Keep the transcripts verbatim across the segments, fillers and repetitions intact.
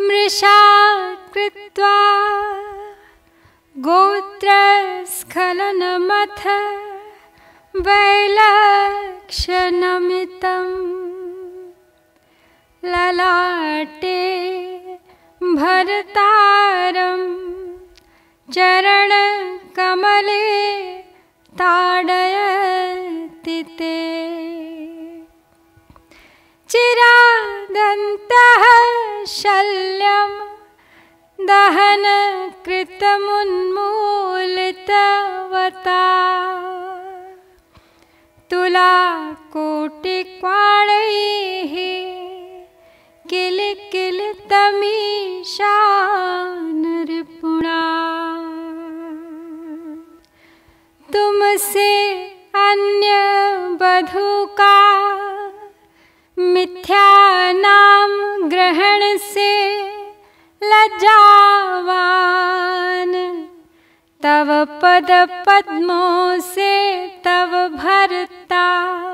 मृषा कृत्वा गोत्रस्खलनमथ वैलक्षणमितं ललाटे भरतारं चरणकमले ताडयति ते। चिरादन्तः शल्यं दहनकृतमुन्मूलितवता तुलाकोटिक्वाणैः किलिकिलितमीशानरिपुणा। तुमसे अन्य बधू का मिथ्या नाम ग्रहण से लज्जावान, तव पद पद्मों से तव भरता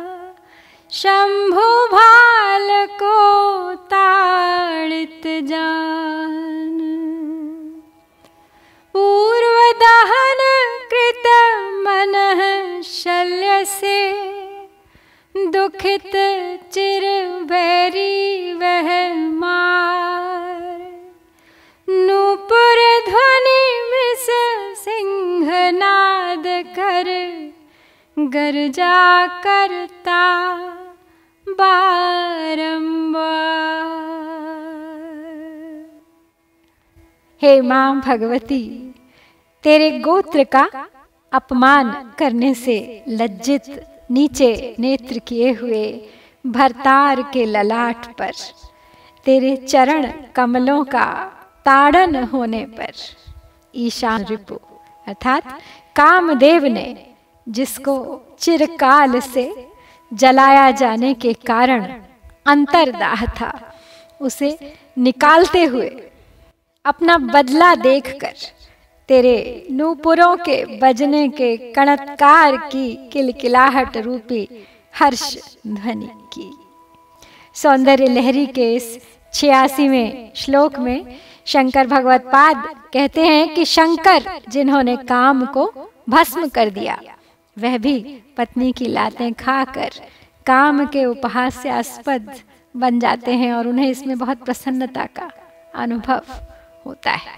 शंभु भाल को ताड़ित जान। पूर्व दहन कृत मनः शल्य से दुखित चिर बैरी वह मार। नूपुर ध्वनि मिस सिंहनाद कर गर्जा करता बारंबार। हे मां भगवती, तेरे गोत्र का अपमान करने से लज्जित नीचे नेत्र किए हुए भरतार के ललाट पर, तेरे चरण कमलों का ताड़न होने पर ईशान रिपु अर्थात कामदेव ने, जिसको चिरकाल से जलाया जाने के कारण अंतर्दाह था, उसे निकालते हुए अपना बदला देखकर तेरे नूपुरों के बजने के कणत्कार की किलकिलाहट रूपी हर्ष ध्वनि की। सौंदर्य लहरी के इस छियासीवें श्लोक में शंकर भगवत पाद कहते हैं कि शंकर जिन्होंने काम को भस्म कर दिया, वह भी पत्नी की लातें खाकर काम के उपहास से आस्पद बन जाते हैं और उन्हें इसमें बहुत प्रसन्नता का अनुभव होता है।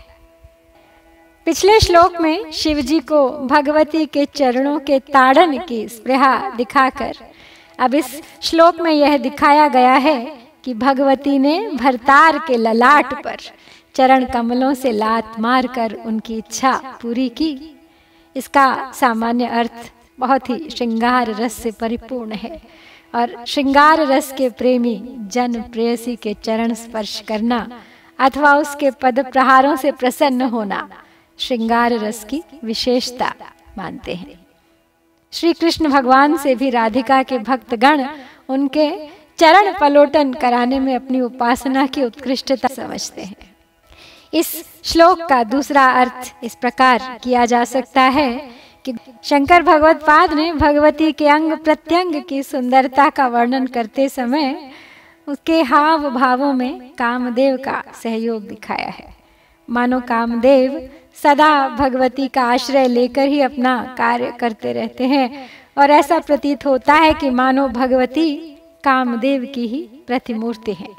पिछले श्लोक में शिव जी को भगवती के चरणों के ताड़न की स्पृहा दिखाकर अब इस श्लोक में यह दिखाया गया है कि भगवती ने भरतार के ललाट पर चरण कमलों से लात मारकर उनकी इच्छा पूरी की। इसका सामान्य अर्थ बहुत ही श्रृंगार रस से परिपूर्ण है और श्रृंगार रस के प्रेमी जन प्रेयसी के चरण स्पर्श करना अथवा उसके पद प्रहारों से प्रसन्न होना श्रृंगार रस की विशेषता मानते हैं। श्री कृष्ण भगवान से भी राधिका के भक्तगण उनके चरण पलोटन कराने में अपनी उपासना की उत्कृष्टता समझते हैं। इस श्लोक का दूसरा अर्थ इस प्रकार किया जा सकता है कि शंकर भगवत पाद ने भगवती के अंग प्रत्यंग की सुंदरता का वर्णन करते समय उसके हाव भावों में कामदेव का सहयोग दिखाया है। मानो कामदेव सदा भगवती का आश्रय लेकर ही अपना कार्य करते रहते हैं और ऐसा प्रतीत होता है कि मानो भगवती कामदेव की ही प्रतिमूर्ति है।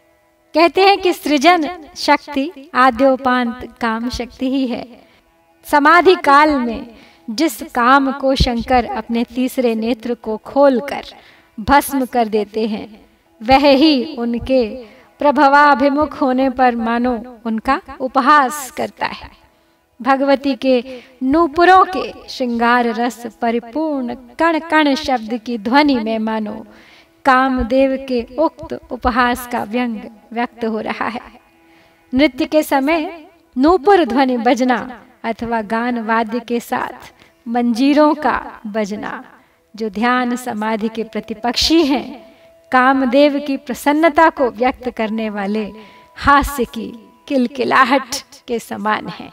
कहते हैं कि सृजन शक्ति आद्योपांत काम शक्ति ही है। समाधि काल में जिस काम को शंकर अपने तीसरे नेत्र को खोलकर भस्म कर देते हैं, वह ही उनके प्रभवाभिमुख होने पर मानो उनका उपहास करता है। भगवती के नूपुरों के श्रृंगार रस परिपूर्ण कण कण शब्द की ध्वनि में मानो कामदेव के उक्त उपहास का व्यंग व्यक्त हो रहा है। नृत्य के समय नूपुर ध्वनि बजना अथवा गान वाद्य के साथ मंजीरों का बजना, जो ध्यान समाधि के प्रतिपक्षी हैं, कामदेव की प्रसन्नता को व्यक्त करने वाले हास्य की किलकिलाहट के समान है।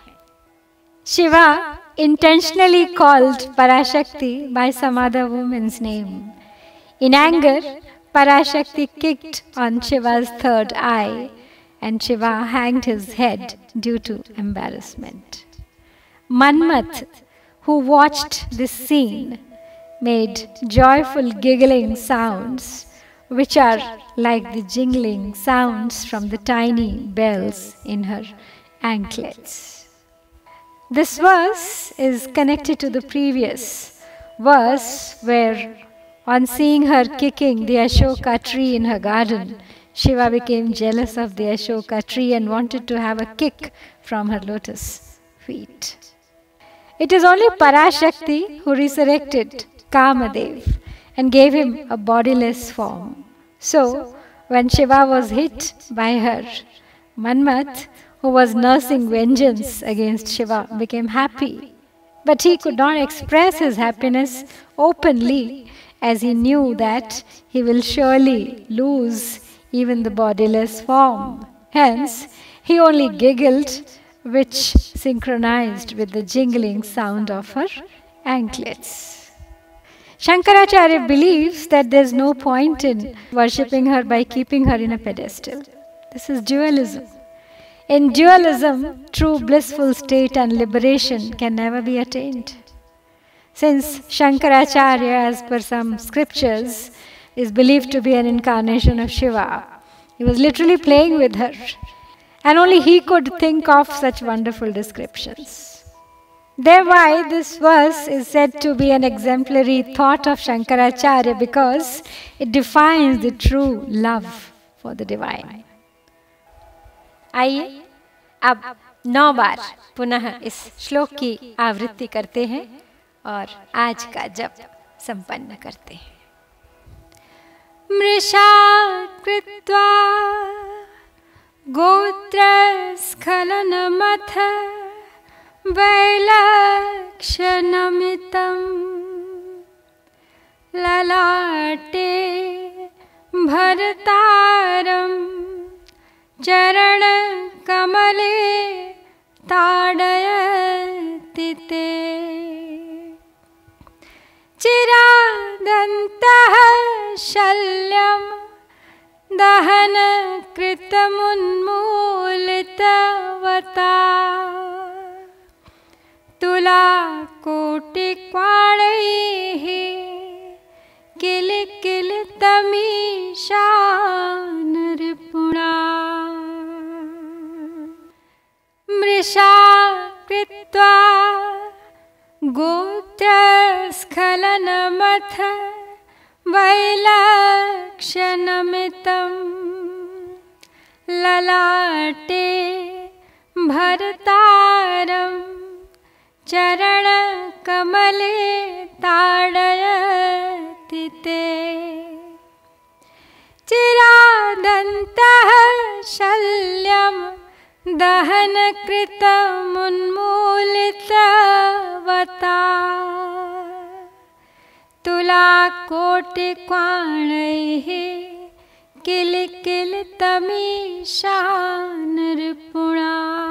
Shiva intentionally called Parashakti by some other woman's name. In anger, Parashakti kicked on Shiva's third eye and Shiva hanged his head due to embarrassment. Manmath, who watched this scene, made joyful giggling sounds, which are like the jingling sounds from the tiny bells in her anklets. This verse is connected to the previous verse where, on seeing her kicking the Ashoka tree in her garden, Shiva became jealous of the Ashoka tree and wanted to have a kick from her lotus feet. It is only Parashakti who resurrected Kamadev and gave him a bodiless form. So, when Shiva was hit by her, Manmath, who was nursing vengeance against Shiva, became happy. But he could not express his happiness openly, as he knew that he will surely lose even the bodiless form. Hence, he only giggled, which synchronized with the jingling sound of her anklets. Shankaracharya believes that there is no point in worshipping her by keeping her in a pedestal. This is dualism. In dualism, true blissful state and liberation can never be attained. Since Shankaracharya, as per some scriptures, is believed to be an incarnation of Shiva, he was literally playing with her, and only he could think of such wonderful descriptions. Thereby, this verse is said to be an exemplary thought of Shankaracharya because it defines the true love for the divine. आइए अब नौ बार पुनः इस श्लोक की आवृत्ति करते हैं और आज का जप संपन्न करते हैं। मृषा कृत्वा गोत्रस्खलनमथ वैलक्षणमितं ललाटे भरतारं चरणकमले ताडयति ते चिरादन्तः शल्यं दहनकृतमुन्मूलितवता तुलाकोटिक्वाणैः किलिकिलितमीशानरिपुणा मृषा कृत्वा गोत्रस्खलनमथ वैलक्षणमितं ललाटे भरतारं चरणकमले ताडयति ते चिरादन्तः शल्यं दहनकृतमुन्मूलितवता तुलाकोटिक्वाणैः किलिकिलितमीशानरिपुणा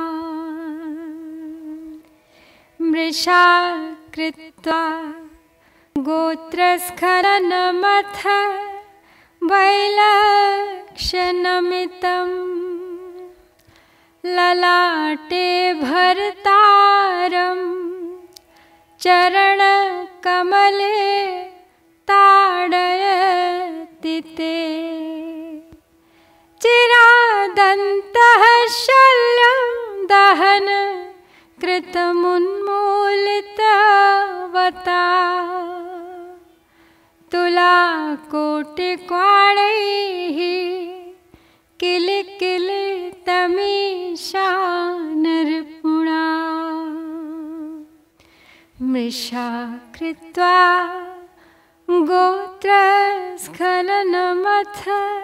मृषा कृत्वा गोत्रस्खलनमथ वैलक्षणमितं ललाटे भरतारं चरणकमले ताडयति ते चिरादन्तः शल्यं दहन कृतमुन्मूलितवता तुलाकोटिक्वाणैः किलिकिलितमीशानरिपुणा मृषा कृत्वा गोत्रस्खलनमथ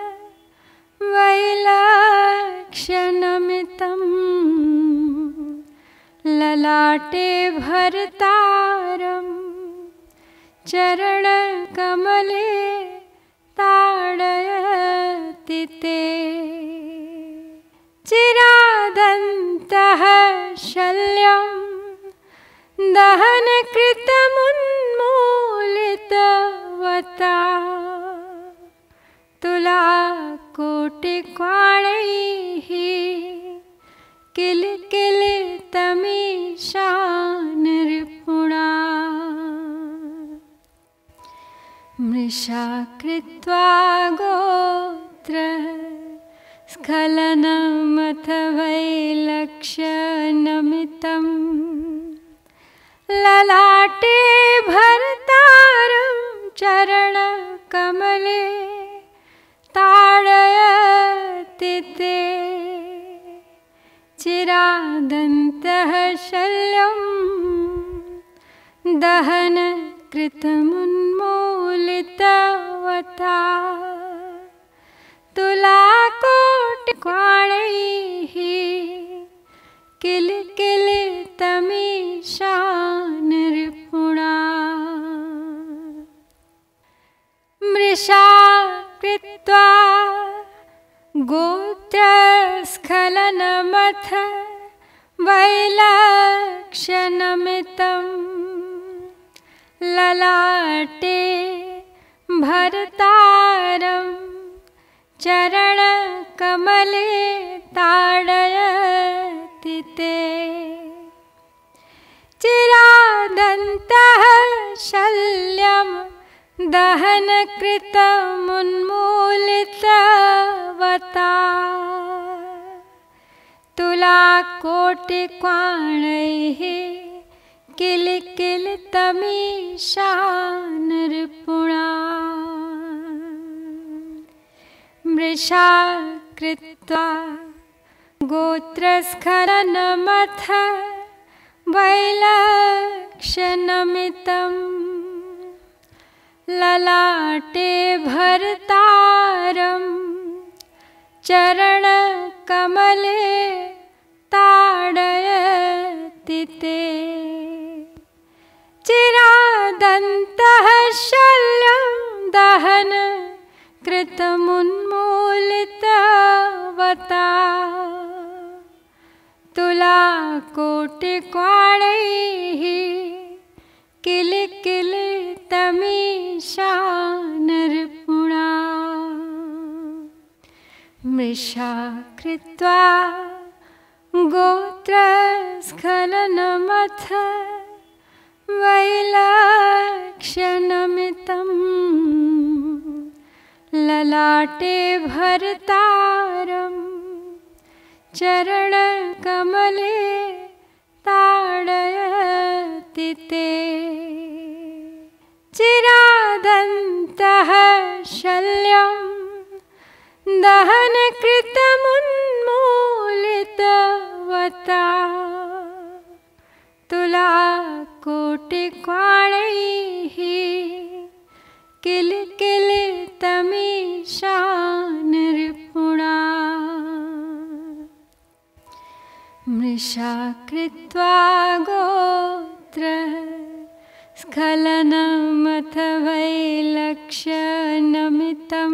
वैलक्षणमितं ललाटे भरतारं चरणकमले ताडयति ते चिरादन्तः शल्यं दहनकृतमुन्मूलितवता तुलाकोटिक्वाणैः किलकिलितमीशानृपुणा मृषा कृत्वा गोत्र स्खलनमथ वैलक्ष्यनमितं ललाटे भरतारं चरणकमले ताडयति ते चिरादन्तः शल्यं दहनकृतमुन्मूलितवता तुलाकोटिक्वाणैः किलकिलितमीशानृपुणा मृषा कृत्वा गोत्रस्खलनमथ वैलक्ष्यनमितं ललाटे भरतारं चरणकमले ताडयति ते चिरादन्तः शल्यं दहनकृतमुन्मूलितवता तुलाकोटिक्वाणैः किलकिलितमीशानृपुणा मृषा कृत्वा गोत्रस्खलनमथ वैलक्ष्यनमितं ललाटे भरतारं चरणकमले ताडयति ते चिरादन्तः शल्यं दहन कृतमुन्मूलितवता तुलाकोटिक्वाणैः किलकिलितमीशानृपुणा मृषा कृत्वा गोत्रस्खलनमथ वैलक्ष्यनमितं ललाटे भरतारं चरणकमले ताडयति ते चिरादन्तः शल्यं दहनकृतमुन्मूलितवता तुलाकोटिक्वाणैः किलकिलितमीशानृपुणा मृषा कृत्वा गोत्र स्खलनमथ वैलक्ष्यनमितं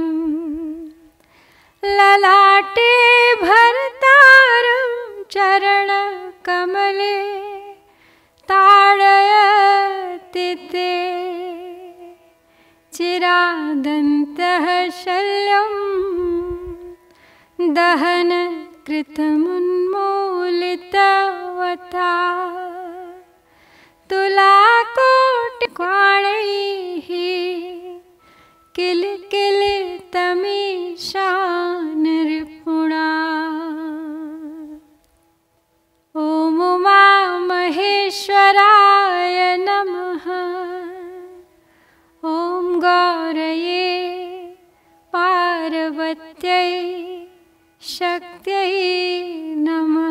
ललाटे भरतारं चरणकमले ताडयति ते चिरादन्तः शल्यं दहनकृतमुन्मूलितवता तुलाकोटिक्वाणैः किलकिलितमीशानृपुणा ॐ उमामहेश्वराय नमः ॐ गौरये पार्वत्यै शक्त्यै नमः।